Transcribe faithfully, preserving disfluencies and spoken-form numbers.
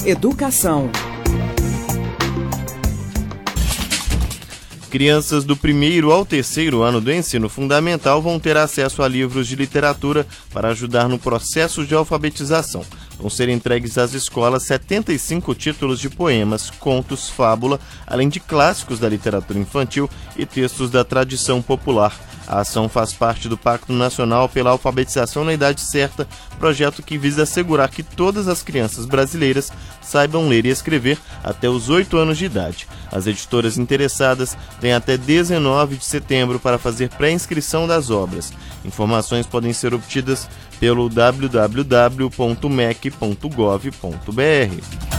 Educação. Crianças do primeiro ao terceiro ano do ensino fundamental vão ter acesso a livros de literatura para ajudar no processo de alfabetização. Vão ser entregues às escolas setenta e cinco títulos de poemas, contos, fábula, além de clássicos da literatura infantil e textos da tradição popular. A ação faz parte do Pacto Nacional pela Alfabetização na Idade Certa, projeto que visa assegurar que todas as crianças brasileiras saibam ler e escrever até os oito anos de idade. As editoras interessadas têm até dezenove de setembro para fazer pré-inscrição das obras. Informações podem ser obtidas pelo w w w ponto m e c ponto gov ponto b r.